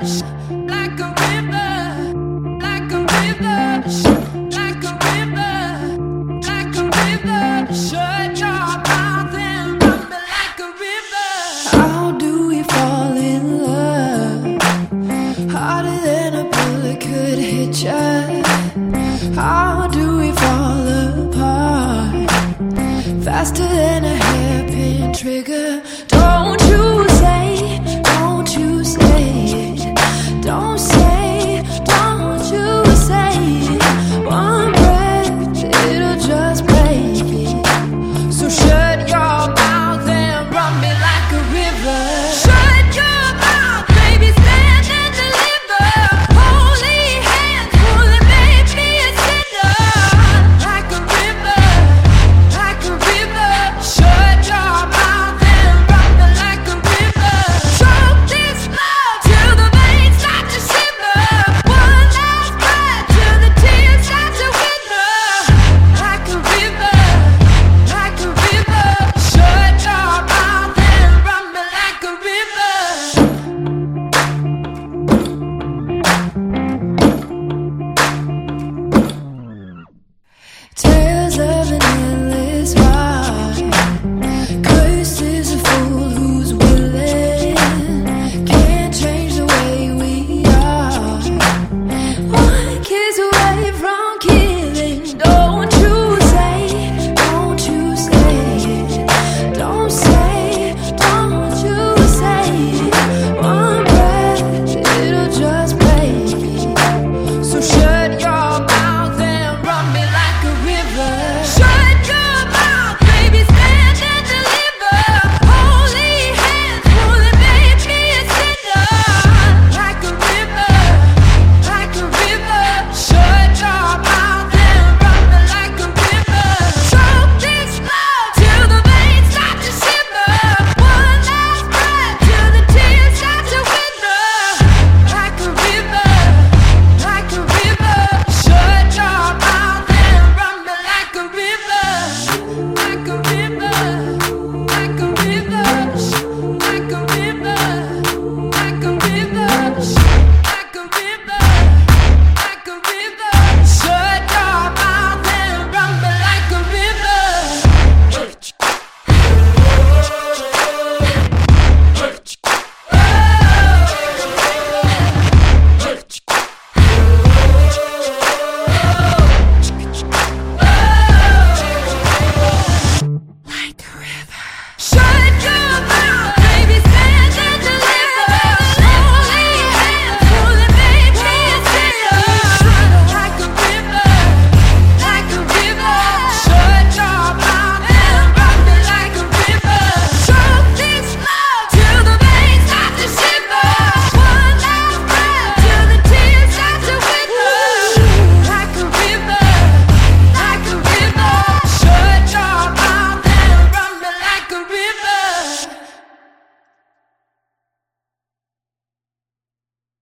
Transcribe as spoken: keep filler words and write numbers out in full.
like a river, like a river, like a river, like a river. Shut your mouth and run me like a river. How do we fall in love? Harder than a bullet could hit ya. How do we fall apart? Faster than a hairpin trigger.